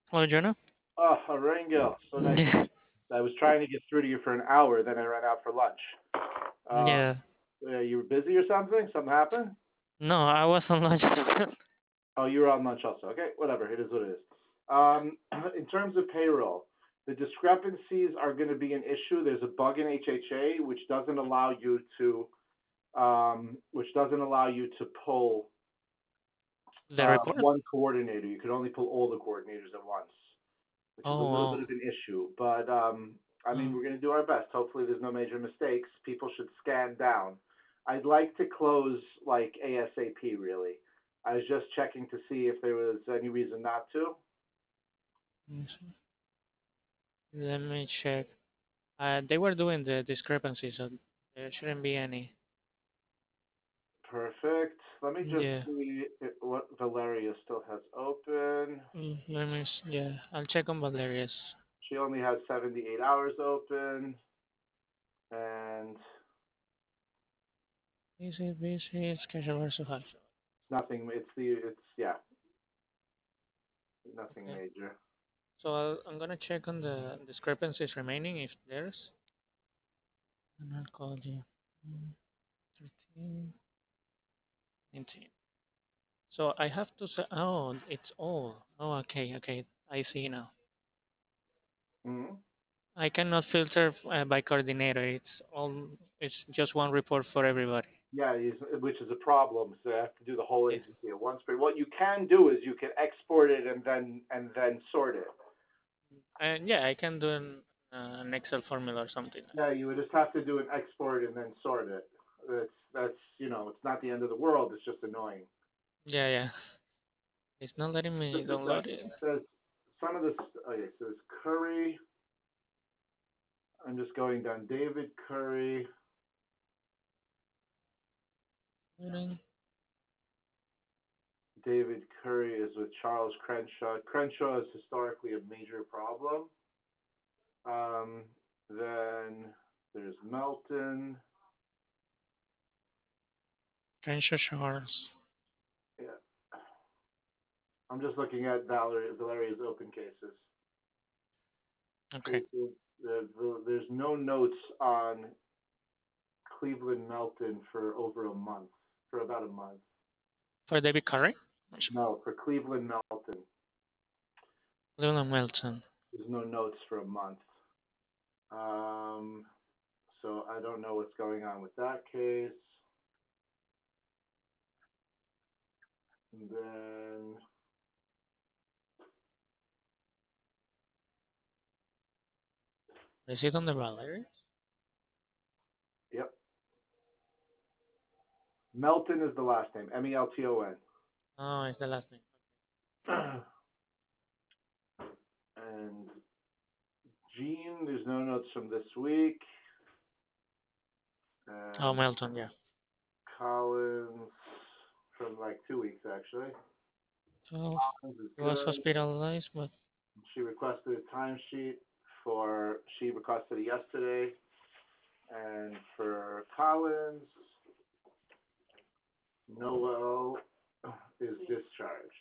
Oh, Jonah? Oh, Rangel, so nice to Yeah. meet you. I was trying to get through to you for an hour, then I ran out for lunch. Uh, Yeah. you were busy or something? Something happened? No, I was on lunch as well. Oh, you were on lunch also. Okay, whatever. It is what it is. In terms of payroll, the discrepancies are going to be an issue. There's a bug in HHA which doesn't allow you to pull The report? one coordinator. You can only pull all the coordinators at once, which is a Oh, little bit wow. of an issue. But I mean, Mm. we're going to do our best. Hopefully, there's no major mistakes. People should scan down. I'd like to close like ASAP. Really, I was just checking to see if there was any reason not to. Let me check. They were doing the discrepancy, so there shouldn't be any. Perfect. Let me just Yeah. see what Valeria still has open. Yeah, I'll check on Valerius. She only has 78 hours open, and Busy, busy, schedule versus hard. nothing. It's yeah, nothing Okay. major. So I'm gonna check on the discrepancies remaining if there's. And I'll call you. 13, 19. So I have to say, oh, it's all. Oh, okay, okay. I see now. Hmm. I cannot filter by coordinator. It's all. It's just one report for everybody. Yeah, which is a problem. So I have to do the whole Yeah. agency at once. But what you can do is you can export it and then sort it. And yeah, I can do an Excel formula or something. Yeah, you would just have to do an export and then sort it. That's it's not the end of the world. It's just annoying. Yeah, yeah. It's not letting me Just a download second. it. It says some of this. Okay, so it's Curry. I'm just going down. David Curry. Loading. David Curry is with Charles Crenshaw. Crenshaw is historically a major problem. Um, then there's Melton. Crenshaw Charles. Yeah, I'm just looking at Valeria's open cases. Okay. Cases. There's no notes on Cleveland Melton for over a month, for about a month. For David Curry? No, for Cleveland Melton, Leland Melton. there's no notes for a month. Um, so I don't know what's going on with that case. And then Is it on the Valerie? yep, Melton is the last name. Melton. Oh, it's the last name. And Gene, there's no notes from this week. Oh, And Melton, yeah. Collins from like 2 weeks actually. 12. Collins is He was good. hospitalized, but She requested a timesheet she requested it yesterday. And for Collins, Noel is discharged.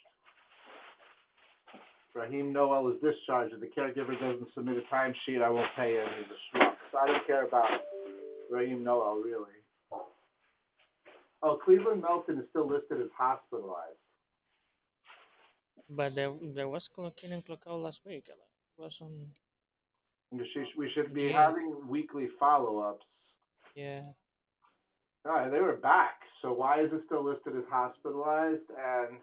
Raheem Noel is discharged. If the caregiver doesn't submit a timesheet, I won't pay him. He's a schmuck. So I don't care about Raheem Noel, really. Oh, Cleveland Melton is still listed as hospitalized. there was clock in and clock out last week. It was on We should be the 8th. having weekly follow-ups. Yeah. No, they were back. So why is it still listed as hospitalized? And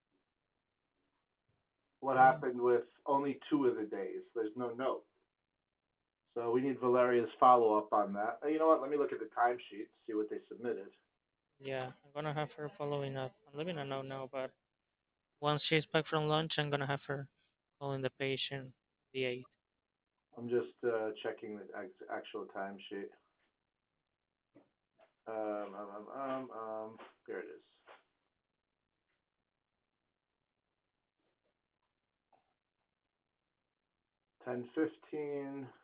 what Mm. happened with only 2 of the days? There's no note. So we need Valeria's follow-up on that. You know what? Let me look at the timesheet, see what they submitted. Yeah, I'm gonna have her following up. I'm leaving a note now, but once she's back from lunch, I'm gonna have her calling the patient the 8th. I'm just checking the actual timesheet. Um, um, um, there it is. 10:15.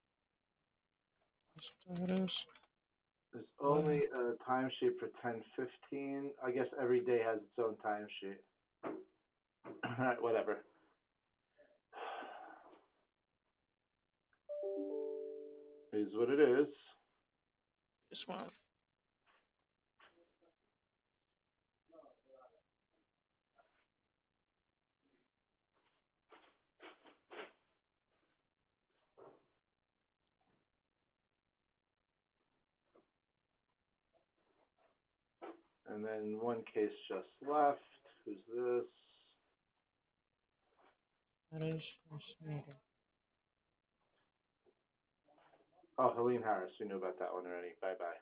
Status. There's Well, only a timesheet for 10:15. I guess every day has its own timesheet. All right, whatever. is what it is. This one. And then one case just left. Who's this? That is fascinating. Oh, Helene Harris. We knew about that one already. Bye bye.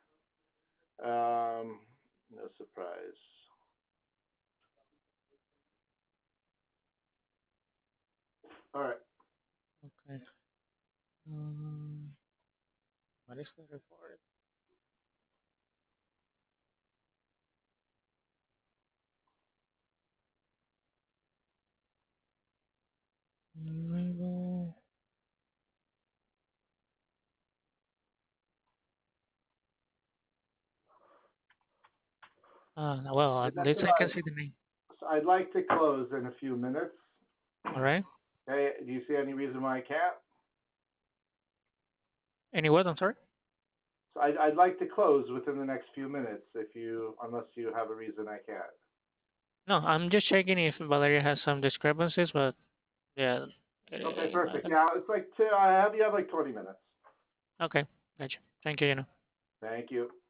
No surprise. All right. Okay. Um, what is the report? Maybe. Well, Okay, at that's least I can see the name. so I'd like to close in a few minutes. All right. Hey, do you see any reason why I can't? Any what? I'm sorry. So I'd like to close within the next few minutes, if you, unless you have a reason I can't. No, I'm just checking if Valeria has some discrepancies, but yeah, Okay, I perfect. can. Yeah, it's like two. I have you have like 20 minutes. Okay, gotcha. Thank you. Thank you.